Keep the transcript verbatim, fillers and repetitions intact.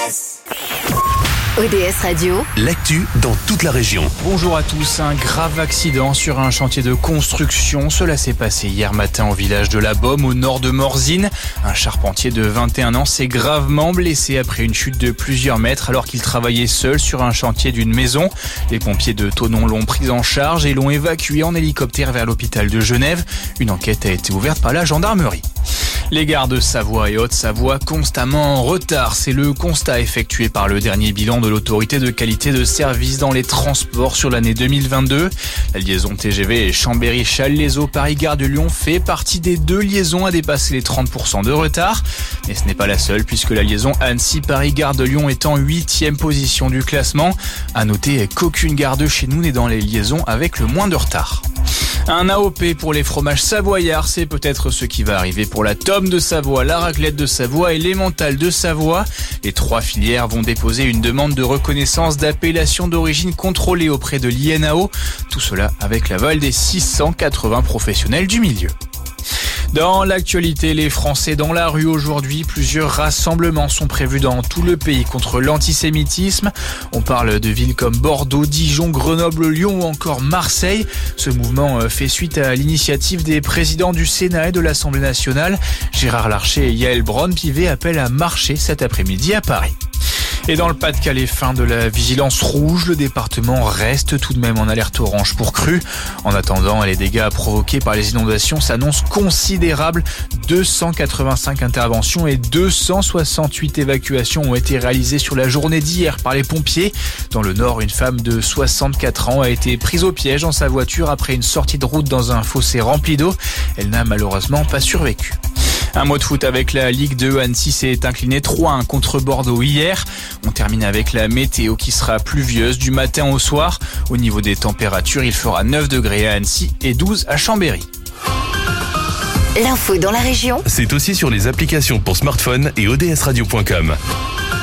S. O D S Radio, l'actu dans toute la région. Bonjour à tous. Un grave accident sur un chantier de construction. Cela s'est passé hier matin au village de la Baume, au nord de Morzine. Un charpentier de vingt et un ans s'est gravement blessé après une chute de plusieurs mètres alors qu'il travaillait seul sur un chantier d'une maison. Les pompiers de Thonon l'ont pris en charge et l'ont évacué en hélicoptère vers l'hôpital de Genève. Une enquête a été ouverte par la gendarmerie. Les gares de Savoie et Haute-Savoie constamment en retard. C'est le constat effectué par le dernier bilan de l'autorité de qualité de service dans les transports sur l'année deux mille vingt-deux. La liaison T G V Chambéry-Challes-les-Eaux Paris-Gare de Lyon fait partie des deux liaisons à dépasser les trente pour cent de retard. Mais ce n'est pas la seule puisque la liaison Annecy-Paris-Gare de Lyon est en huitième position du classement. À noter qu'aucune gare de chez nous n'est dans les liaisons avec le moins de retard. Un A O P pour les fromages savoyards, c'est peut-être ce qui va arriver pour la tome de Savoie, la raclette de Savoie et l'emmental de Savoie. Les trois filières vont déposer une demande de reconnaissance d'appellation d'origine contrôlée auprès de l'I N A O. Tout cela avec l'aval des six cent quatre-vingts professionnels du milieu. Dans l'actualité, les Français dans la rue aujourd'hui, plusieurs rassemblements sont prévus dans tout le pays contre l'antisémitisme. On parle de villes comme Bordeaux, Dijon, Grenoble, Lyon ou encore Marseille. Ce mouvement fait suite à l'initiative des présidents du Sénat et de l'Assemblée nationale. Gérard Larcher et Yael Braun-Pivet appellent à marcher cet après-midi à Paris. Et dans le Pas-de-Calais, fin de la vigilance rouge, le département reste tout de même en alerte orange pour crue. En attendant, les dégâts provoqués par les inondations s'annoncent considérables. deux cent quatre-vingt-cinq interventions et deux cent soixante-huit évacuations ont été réalisées sur la journée d'hier par les pompiers. Dans le Nord, une femme de soixante-quatre ans a été prise au piège dans sa voiture après une sortie de route dans un fossé rempli d'eau. Elle n'a malheureusement pas survécu. Un mot de foot avec la Ligue deux. Annecy s'est incliné trois à un contre Bordeaux hier. On termine avec la météo qui sera pluvieuse du matin au soir. Au niveau des températures, il fera neuf degrés à Annecy et douze à Chambéry. l'info dans la région, C'est aussi sur les applications pour smartphone et O D S radio point com.